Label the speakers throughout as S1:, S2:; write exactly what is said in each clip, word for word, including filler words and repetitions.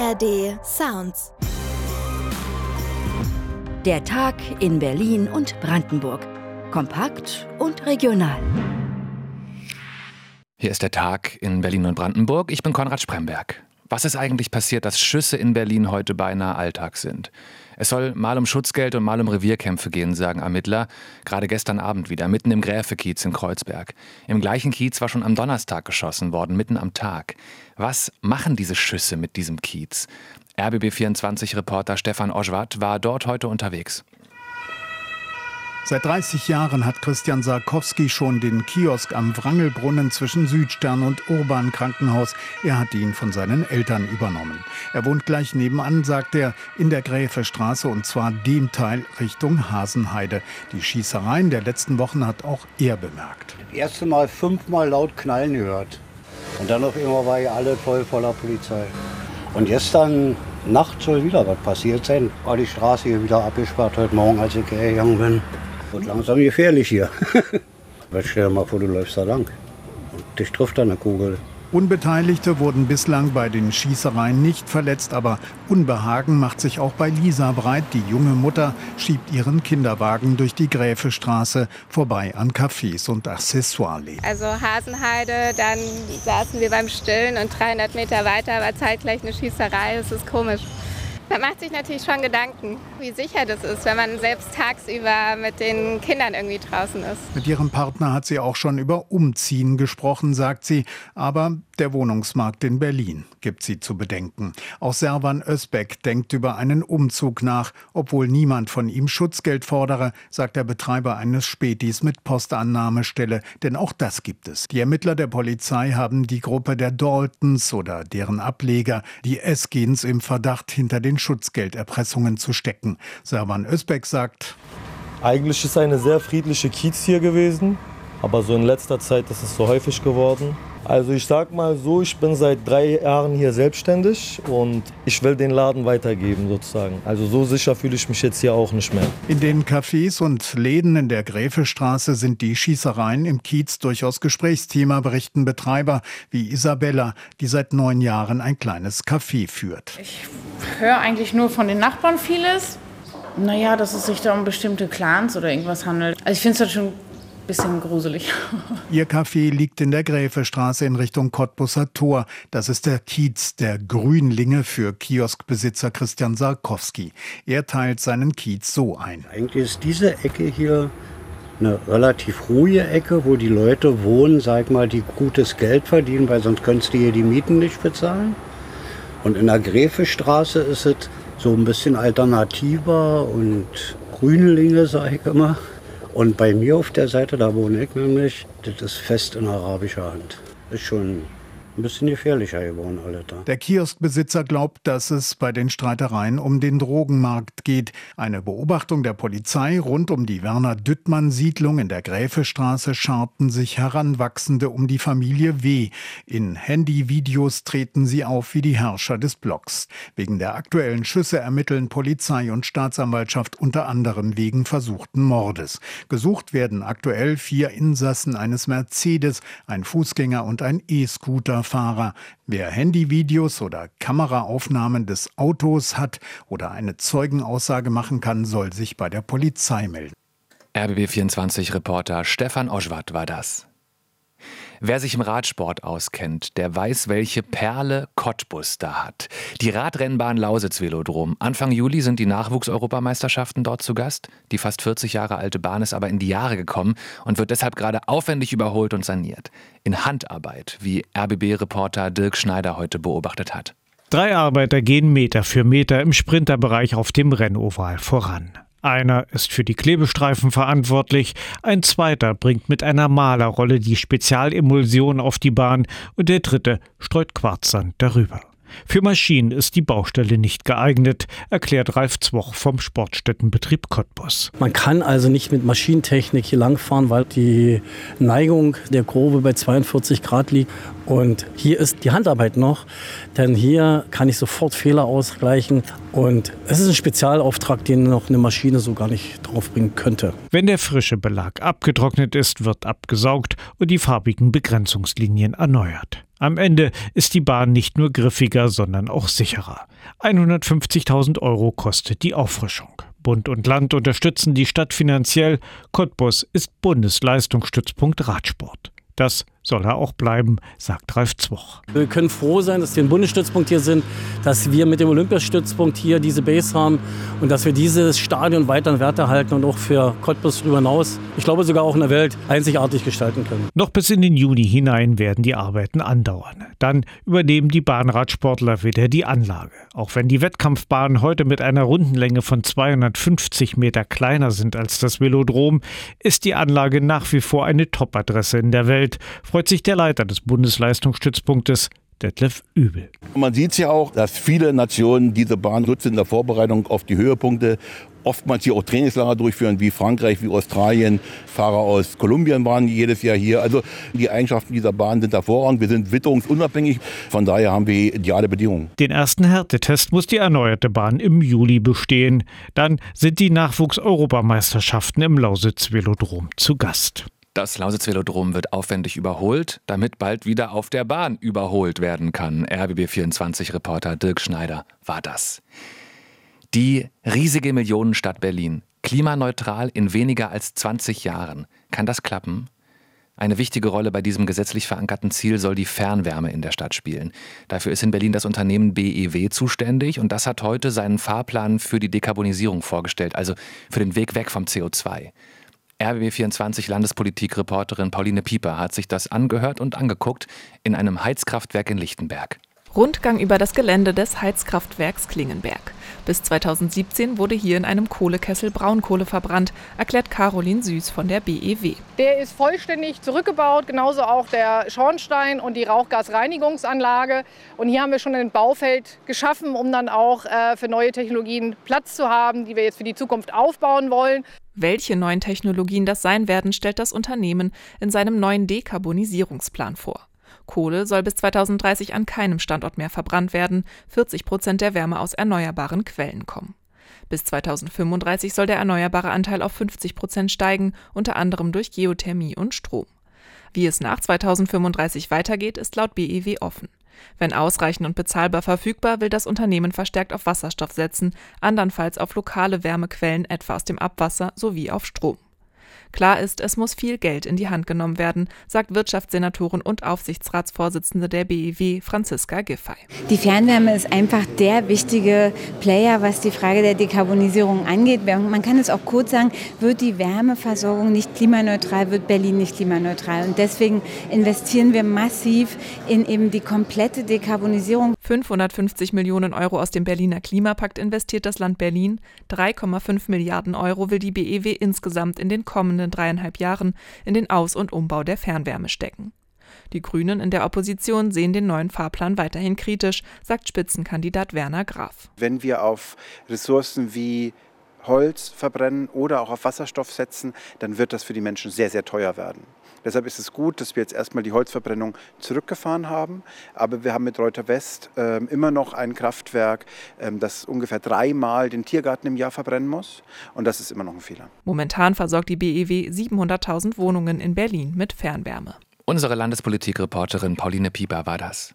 S1: A R D Sounds.
S2: Der Tag in Berlin und Brandenburg. Kompakt und regional.
S3: Hier ist der Tag in Berlin und Brandenburg. Ich bin Konrad Spremberg. Was ist eigentlich passiert, dass Schüsse in Berlin heute beinahe Alltag sind? Es soll mal um Schutzgeld und mal um Revierkämpfe gehen, sagen Ermittler. Gerade gestern Abend wieder, mitten im Gräfe-Kiez in Kreuzberg. Im gleichen Kiez war schon am Donnerstag geschossen worden, mitten am Tag. Was machen diese Schüsse mit diesem Kiez? R B B vierundzwanzig-Reporter Stefan Oschwart war dort heute unterwegs.
S4: Seit dreißig Jahren hat Christian Sarkowski schon den Kiosk am Wrangelbrunnen zwischen Südstern und Urban Krankenhaus. Er hat ihn von seinen Eltern übernommen. Er wohnt gleich nebenan, sagt er, in der Gräfestraße, und zwar dem Teil Richtung Hasenheide. Die Schießereien der letzten Wochen hat auch er bemerkt.
S5: Das erste Mal fünfmal laut knallen gehört. Und dann auf einmal war ja alle voll voller Polizei. Und gestern Nacht soll wieder was passiert sein. War die Straße hier wieder abgesperrt heute Morgen, als ich hergegangen bin. Wird langsam gefährlich hier. Stell dir mal vor, du läufst da lang und dich trifft da eine Kugel.
S4: Unbeteiligte wurden bislang bei den Schießereien nicht verletzt, aber Unbehagen macht sich auch bei Lisa breit. Die junge Mutter schiebt ihren Kinderwagen durch die Gräfestraße vorbei an Cafés und Accessoires.
S6: Also Hasenheide, dann saßen wir beim Stillen und dreihundert Meter weiter war zeitgleich eine Schießerei. Das ist komisch. Man macht sich natürlich schon Gedanken, wie sicher das ist, wenn man selbst tagsüber mit den Kindern irgendwie draußen ist.
S4: Mit ihrem Partner hat sie auch schon über Umziehen gesprochen, sagt sie. Aber der Wohnungsmarkt in Berlin gibt sie zu bedenken. Auch Servan Özbek denkt über einen Umzug nach. Obwohl niemand von ihm Schutzgeld fordere, sagt der Betreiber eines Spätis mit Postannahmestelle. Denn auch das gibt es. Die Ermittler der Polizei haben die Gruppe der Daltons oder deren Ableger, die Eskins, im Verdacht, hinter den Schutzgelderpressungen zu stecken. Servan Özbek sagt:
S7: Eigentlich ist eine sehr friedliche Kiez hier gewesen, aber so in letzter Zeit ist es so häufig geworden. Also ich sag mal so, ich bin seit drei Jahren hier selbstständig und ich will den Laden weitergeben sozusagen. Also so sicher fühle ich mich jetzt hier auch nicht mehr.
S4: In den Cafés und Läden in der Gräfestraße sind die Schießereien im Kiez durchaus Gesprächsthema, berichten Betreiber wie Isabella, die seit neun Jahren ein kleines Café führt.
S8: Ich höre eigentlich nur von den Nachbarn vieles. Naja, dass es sich da um bestimmte Clans oder irgendwas handelt. Also ich finde es halt schon bisschen gruselig.
S4: Ihr Café liegt in der Gräfestraße in Richtung Cottbusser Tor. Das ist der Kiez der Grünlinge für Kioskbesitzer Christian Sarkowski. Er teilt seinen Kiez so ein.
S5: Eigentlich ist diese Ecke hier eine relativ ruhige Ecke, wo die Leute wohnen, sag mal, die gutes Geld verdienen, weil sonst könntest du hier die Mieten nicht bezahlen. Und in der Gräfestraße ist es so ein bisschen alternativer und Grünlinge, sag ich immer. Und bei mir auf der Seite, da wohne ich nämlich, das ist fest in arabischer Hand. Ist schon ein bisschen gefährlicher geworden, alle da.
S4: Der Kioskbesitzer glaubt, dass es bei den Streitereien um den Drogenmarkt geht. Eine Beobachtung der Polizei rund um die Werner-Düttmann-Siedlung in der Gräfestraße scharten sich Heranwachsende um die Familie W. In Handyvideos treten sie auf wie die Herrscher des Blocks. Wegen der aktuellen Schüsse ermitteln Polizei und Staatsanwaltschaft unter anderem wegen versuchten Mordes. Gesucht werden aktuell vier Insassen eines Mercedes, ein Fußgänger und ein E-Scooter. Fahrer. Wer Handyvideos oder Kameraaufnahmen des Autos hat oder eine Zeugenaussage machen kann, soll sich bei der Polizei melden.
S3: R B B vierundzwanzig-Reporter Stefan Oschwart war das. Wer sich im Radsport auskennt, der weiß, welche Perle Cottbus da hat. Die Radrennbahn Lausitz-Velodrom. Anfang Juli sind die Nachwuchseuropameisterschaften dort zu Gast. Die fast vierzig Jahre alte Bahn ist aber in die Jahre gekommen und wird deshalb gerade aufwendig überholt und saniert. In Handarbeit, wie R B B-Reporter Dirk Schneider heute beobachtet hat.
S9: Drei Arbeiter gehen Meter für Meter im Sprinterbereich auf dem Rennoval voran. Einer ist für die Klebestreifen verantwortlich, ein zweiter bringt mit einer Malerrolle die Spezialemulsion auf die Bahn und der dritte streut Quarzsand darüber. Für Maschinen ist die Baustelle nicht geeignet, erklärt Ralf Zwoch vom Sportstättenbetrieb Cottbus.
S10: Man kann also nicht mit Maschinentechnik hier langfahren, weil die Neigung der Grube bei zweiundvierzig Grad liegt. Und hier ist die Handarbeit noch, denn hier kann ich sofort Fehler ausgleichen. Und es ist ein Spezialauftrag, den noch eine Maschine so gar nicht draufbringen könnte.
S9: Wenn der frische Belag abgetrocknet ist, wird abgesaugt und die farbigen Begrenzungslinien erneuert. Am Ende ist die Bahn nicht nur griffiger, sondern auch sicherer. hundertfünfzigtausend Euro kostet die Auffrischung. Bund und Land unterstützen die Stadt finanziell. Cottbus ist Bundesleistungsstützpunkt Radsport. Das soll er auch bleiben, sagt Ralf Zwoch.
S10: Wir können froh sein, dass wir ein Bundesstützpunkt hier sind, dass wir mit dem Olympiastützpunkt hier diese Base haben und dass wir dieses Stadion weiter in Werte halten und auch für Cottbus darüber hinaus, ich glaube sogar auch in der Welt, einzigartig gestalten können.
S9: Noch bis in den Juni hinein werden die Arbeiten andauern. Dann übernehmen die Bahnradsportler wieder die Anlage. Auch wenn die Wettkampfbahnen heute mit einer Rundenlänge von zweihundertfünfzig Meter kleiner sind als das Velodrom, ist die Anlage nach wie vor eine Top-Adresse in der Welt, freut sich der Leiter des Bundesleistungsstützpunktes, Detlef Übel.
S1: Man sieht es ja auch, dass viele Nationen diese Bahn nutzen in der Vorbereitung auf die Höhepunkte. Oftmals hier auch Trainingslager durchführen, wie Frankreich, wie Australien. Fahrer aus Kolumbien waren jedes Jahr hier. Also die Eigenschaften dieser Bahn sind hervorragend. Wir sind witterungsunabhängig. Von daher haben wir ideale Bedingungen.
S9: Den ersten Härtetest muss die erneuerte Bahn im Juli bestehen. Dann sind die Nachwuchs-Europameisterschaften im Lausitz-Velodrom zu Gast.
S3: Das Lausitz-Velodrom wird aufwendig überholt, damit bald wieder auf der Bahn überholt werden kann. R B B vierundzwanzig-Reporter Dirk Schneider war das. Die riesige Millionenstadt Berlin, klimaneutral in weniger als zwanzig Jahren. Kann das klappen? Eine wichtige Rolle bei diesem gesetzlich verankerten Ziel soll die Fernwärme in der Stadt spielen. Dafür ist in Berlin das Unternehmen B E W zuständig und das hat heute seinen Fahrplan für die Dekarbonisierung vorgestellt, also für den Weg weg vom C O zwei. R B B vierundzwanzig Landespolitik-Reporterin Pauline Pieper hat sich das angehört und angeguckt in einem Heizkraftwerk in Lichtenberg.
S11: Rundgang über das Gelände des Heizkraftwerks Klingenberg. Bis zweitausendsiebzehn wurde hier in einem Kohlekessel Braunkohle verbrannt, erklärt Caroline Süß von der B E W.
S12: Der ist vollständig zurückgebaut, genauso auch der Schornstein und die Rauchgasreinigungsanlage. Und hier haben wir schon ein Baufeld geschaffen, um dann auch äh, für neue Technologien Platz zu haben, die wir jetzt für die Zukunft aufbauen wollen.
S11: Welche neuen Technologien das sein werden, stellt das Unternehmen in seinem neuen Dekarbonisierungsplan vor. Kohle soll bis zweitausenddreißig an keinem Standort mehr verbrannt werden. vierzig Prozent der Wärme aus erneuerbaren Quellen kommen. Bis zweitausendfünfunddreißig soll der erneuerbare Anteil auf fünfzig Prozent steigen, unter anderem durch Geothermie und Strom. Wie es nach zweitausendfünfunddreißig weitergeht, ist laut B E W offen. Wenn ausreichend und bezahlbar verfügbar, will das Unternehmen verstärkt auf Wasserstoff setzen, andernfalls auf lokale Wärmequellen, etwa aus dem Abwasser, sowie auf Strom. Klar ist, es muss viel Geld in die Hand genommen werden, sagt Wirtschaftssenatorin und Aufsichtsratsvorsitzende der B E W, Franziska Giffey.
S13: Die Fernwärme ist einfach der wichtige Player, was die Frage der Dekarbonisierung angeht. Man kann es auch kurz sagen, wird die Wärmeversorgung nicht klimaneutral, wird Berlin nicht klimaneutral. Und deswegen investieren wir massiv in eben die komplette Dekarbonisierung.
S11: fünfhundertfünfzig Millionen Euro aus dem Berliner Klimapakt investiert das Land Berlin. drei Komma fünf Milliarden Euro will die B E W insgesamt in den kommenden dreieinhalb Jahren in den Aus- und Umbau der Fernwärme stecken. Die Grünen in der Opposition sehen den neuen Fahrplan weiterhin kritisch, sagt Spitzenkandidat Werner Graf.
S14: Wenn wir auf Ressourcen wie Holz verbrennen oder auch auf Wasserstoff setzen, dann wird das für die Menschen sehr, sehr teuer werden. Deshalb ist es gut, dass wir jetzt erstmal die Holzverbrennung zurückgefahren haben. Aber wir haben mit Reuter West äh, immer noch ein Kraftwerk, äh, das ungefähr dreimal den Tiergarten im Jahr verbrennen muss. Und das ist immer noch ein Fehler.
S11: Momentan versorgt die B E W siebenhunderttausend Wohnungen in Berlin mit Fernwärme.
S3: Unsere Landespolitik-Reporterin Pauline Pieper war das.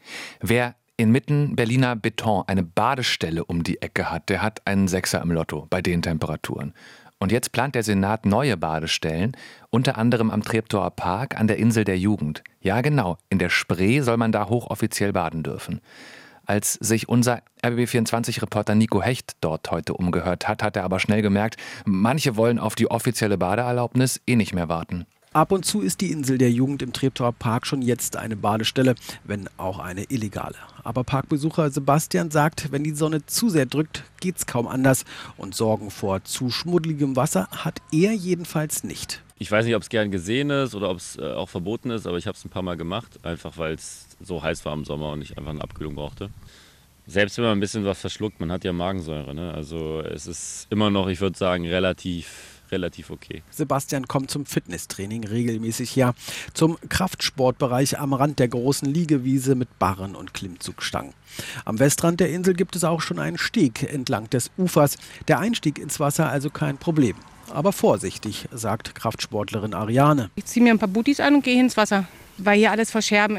S3: Wer inmitten Berliner Beton eine Badestelle um die Ecke hat, der hat einen Sechser im Lotto bei den Temperaturen. Und jetzt plant der Senat neue Badestellen, unter anderem am Treptower Park an der Insel der Jugend. Ja genau, in der Spree soll man da hochoffiziell baden dürfen. Als sich unser R B B vierundzwanzig-Reporter Nico Hecht dort heute umgehört hat, hat er aber schnell gemerkt, manche wollen auf die offizielle Badeerlaubnis eh nicht mehr warten.
S15: Ab und zu ist die Insel der Jugend im Treptower Park schon jetzt eine Badestelle, wenn auch eine illegale. Aber Parkbesucher Sebastian sagt, wenn die Sonne zu sehr drückt, geht's kaum anders. Und Sorgen vor zu schmuddeligem Wasser hat er jedenfalls nicht.
S16: Ich weiß nicht, ob es gern gesehen ist oder ob es äh, auch verboten ist, aber ich habe es ein paar Mal gemacht, einfach weil es so heiß war im Sommer und ich einfach eine Abkühlung brauchte. Selbst wenn man ein bisschen was verschluckt, man hat ja Magensäure, ne? Also es ist immer noch, ich würde sagen, relativ... relativ okay.
S15: Sebastian kommt zum Fitnesstraining regelmäßig her. Zum Kraftsportbereich am Rand der großen Liegewiese mit Barren und Klimmzugstangen. Am Westrand der Insel gibt es auch schon einen Steg entlang des Ufers. Der Einstieg ins Wasser also kein Problem. Aber vorsichtig, sagt Kraftsportlerin Ariane.
S17: Ich ziehe mir ein paar Booties an und gehe ins Wasser, weil hier alles voll Scherben ist.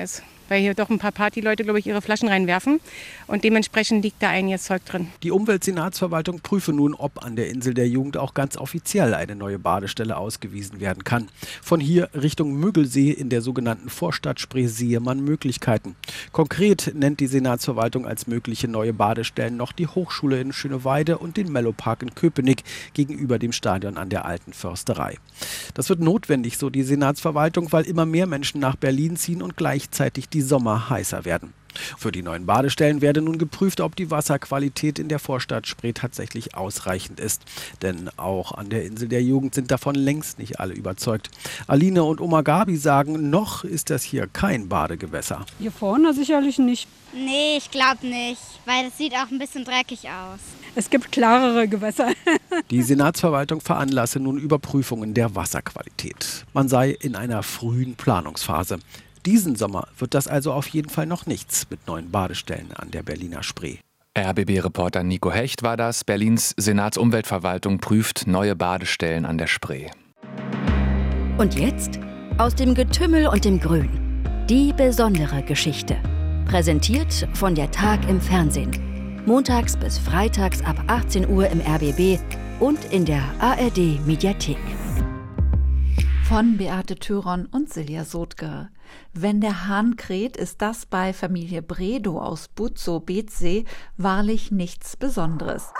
S17: weil hier doch ein paar Partyleute, glaube ich, ihre Flaschen reinwerfen. Und dementsprechend liegt da einiges Zeug drin.
S15: Die Umweltsenatsverwaltung prüfe nun, ob an der Insel der Jugend auch ganz offiziell eine neue Badestelle ausgewiesen werden kann. Von hier Richtung Müggelsee in der sogenannten Vorstadt Spree sehe man Möglichkeiten. Konkret nennt die Senatsverwaltung als mögliche neue Badestellen noch die Hochschule in Schöneweide und den Mellopark in Köpenick gegenüber dem Stadion an der Alten Försterei. Das wird notwendig, so die Senatsverwaltung, weil immer mehr Menschen nach Berlin ziehen und gleichzeitig die Sommer heißer werden. Für die neuen Badestellen werde nun geprüft, ob die Wasserqualität in der Vorstadt Spree tatsächlich ausreichend ist. Denn auch an der Insel der Jugend sind davon längst nicht alle überzeugt. Aline und Oma Gabi sagen, noch ist das hier kein Badegewässer.
S18: Hier vorne sicherlich nicht.
S19: Nee, ich glaube nicht, weil das sieht auch ein bisschen dreckig aus.
S18: Es gibt klarere Gewässer.
S15: Die Senatsverwaltung veranlasse nun Überprüfungen der Wasserqualität. Man sei in einer frühen Planungsphase. Diesen Sommer wird das also auf jeden Fall noch nichts mit neuen Badestellen an der Berliner Spree.
S3: R B B-Reporter Nico Hecht war das. Berlins Senatsumweltverwaltung prüft neue Badestellen an der Spree.
S2: Und jetzt aus dem Getümmel und dem Grün. Die besondere Geschichte. Präsentiert von der Tag im Fernsehen. Montags bis freitags ab achtzehn Uhr im R B B und in der A R D-Mediathek.
S20: Von Beate Thüron und Silja Sotger. Wenn der Hahn kräht, ist das bei Familie Bredow aus Butzow-Beetzsee wahrlich nichts Besonderes.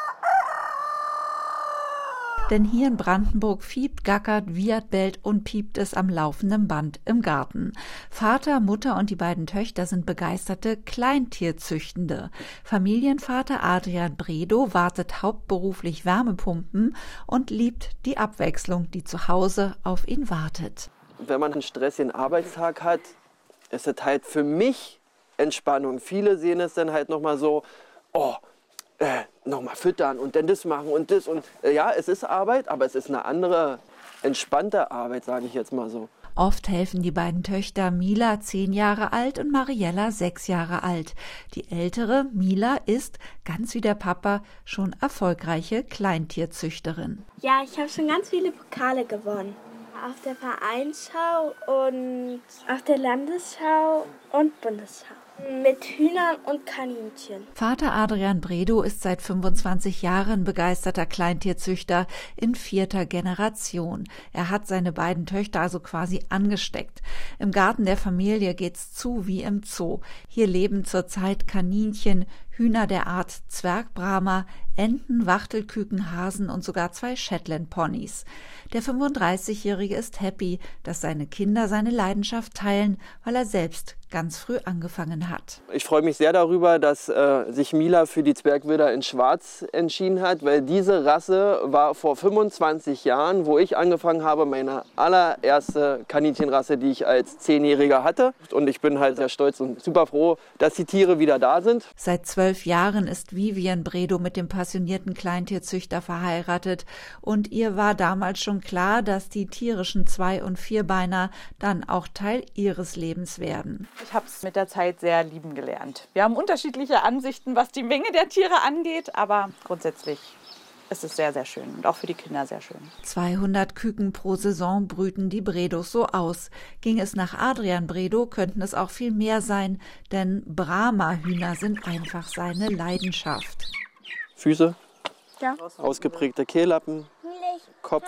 S20: Denn hier in Brandenburg fiebt, gackert, wiehert, bellt und piept es am laufenden Band im Garten. Vater, Mutter und die beiden Töchter sind begeisterte Kleintierzüchtende. Familienvater Adrian Bredow wartet hauptberuflich Wärmepumpen und liebt die Abwechslung, die zu Hause auf ihn wartet.
S21: Wenn man einen stressigen Arbeitstag hat, ist es halt für mich Entspannung. Viele sehen es dann halt nochmal so, oh, äh, nochmal füttern und dann das machen und das. Und äh, ja, es ist Arbeit, aber es ist eine andere, entspannte Arbeit, sage ich jetzt mal so.
S20: Oft helfen die beiden Töchter Mila, zehn Jahre alt, und Mariella, sechs Jahre alt. Die ältere, Mila, ist, ganz wie der Papa, schon erfolgreiche Kleintierzüchterin.
S22: Ja, ich habe schon ganz viele Pokale gewonnen. Auf der Vereinsschau und auf der Landesschau und Bundesschau. Mit Hühnern und Kaninchen.
S20: Vater Adrian Bredow ist seit fünfundzwanzig Jahren begeisterter Kleintierzüchter in vierter Generation. Er hat seine beiden Töchter also quasi angesteckt. Im Garten der Familie geht's zu wie im Zoo. Hier leben zurzeit Kaninchen, Hühner der Art Zwergbrahma, Enten, Wachtelküken, Hasen und sogar zwei Shetland-Ponys. Der fünfunddreißigjährige ist happy, dass seine Kinder seine Leidenschaft teilen, weil er selbst ganz früh angefangen hat.
S21: Ich freue mich sehr darüber, dass äh, sich Mila für die Zwergwilder in Schwarz entschieden hat, weil diese Rasse war vor fünfundzwanzig Jahren, wo ich angefangen habe, meine allererste Kaninchenrasse, die ich als Zehnjähriger hatte. Und ich bin halt sehr stolz und super froh, dass die Tiere wieder da sind.
S20: Seit zwölf Jahren ist Vivian Bredow mit dem passionierten Kleintierzüchter verheiratet. Und ihr war damals schon klar, dass die tierischen Zwei- und Vierbeiner dann auch Teil ihres Lebens werden.
S23: Ich habe es mit der Zeit sehr lieben gelernt. Wir haben unterschiedliche Ansichten, was die Menge der Tiere angeht, aber grundsätzlich ist es sehr, sehr schön und auch für die Kinder sehr schön.
S20: zweihundert Küken pro Saison brüten die Bredows so aus. Ging es nach Adrian Bredow, könnten es auch viel mehr sein, denn Brahma-Hühner sind einfach seine Leidenschaft.
S21: Füße,
S22: ja.
S21: Ausgeprägte Kehllappen, Kopf,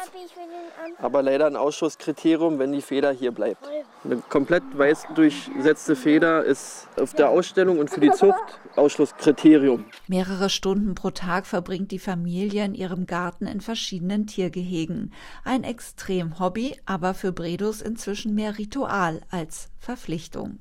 S21: aber leider ein Ausschusskriterium, wenn die Feder hier bleibt. Eine komplett weiß durchsetzte Feder ist auf der Ausstellung und für die Zucht Ausschlusskriterium.
S20: Mehrere Stunden pro Tag verbringt die Familie in ihrem Garten in verschiedenen Tiergehegen. Ein Extrem-Hobby, aber für Bredows inzwischen mehr Ritual als Verpflichtung.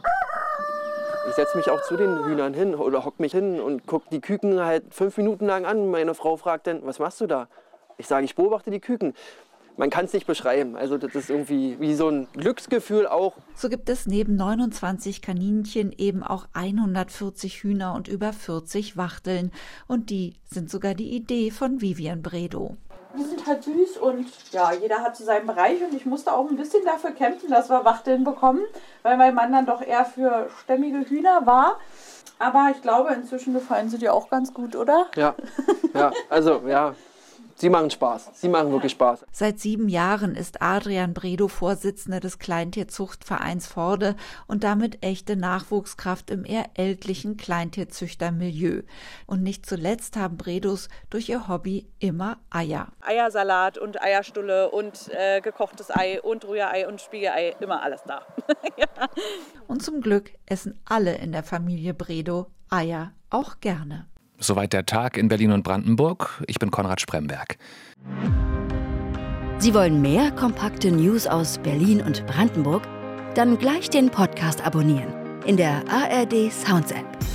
S21: Ich setze mich auch zu den Hühnern hin oder hock mich hin und gucke die Küken halt fünf Minuten lang an. Meine Frau fragt dann, was machst du da? Ich sage, ich beobachte die Küken. Man kann es nicht beschreiben. Also das ist irgendwie wie so ein Glücksgefühl auch.
S20: So gibt es neben neunundzwanzig Kaninchen eben auch hundertvierzig Hühner und über vierzig Wachteln. Und die sind sogar die Idee von Vivian Bredow.
S23: Die sind halt süß und ja, jeder hat so seinen Bereich und ich musste auch ein bisschen dafür kämpfen, dass wir Wachteln bekommen, weil mein Mann dann doch eher für stämmige Hühner war. Aber ich glaube, inzwischen gefallen sie dir auch ganz gut, oder?
S21: Ja, ja, also ja. Sie machen Spaß. Sie machen wirklich Spaß.
S20: Seit sieben Jahren ist Adrian Bredow Vorsitzender des Kleintierzuchtvereins Vorde und damit echte Nachwuchskraft im eher ältlichen Kleintierzüchtermilieu. Und nicht zuletzt haben Bredows durch ihr Hobby immer Eier.
S23: Eiersalat und Eierstulle und äh, gekochtes Ei und Rührei und Spiegelei, immer alles da. Ja.
S20: Und zum Glück essen alle in der Familie Bredow Eier auch gerne.
S3: Soweit der Tag in Berlin und Brandenburg. Ich bin Konrad Spremberg.
S2: Sie wollen mehr kompakte News aus Berlin und Brandenburg? Dann gleich den Podcast abonnieren in der A R D Sounds App.